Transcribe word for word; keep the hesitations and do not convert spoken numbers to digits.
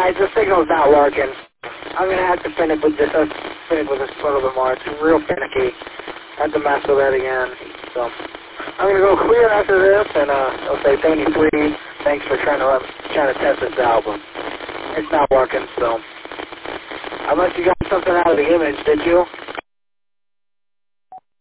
guys, the signal's not working. I'm gonna have to finish with this. Uh, finish with this a little bit more. It's real finicky. I have to mess with that again. So I'm gonna go clear after this, and uh, I'll say seventy-three. Thanks for trying to uh, trying to test this album. It's not working, so unless you got something out of the image, did you?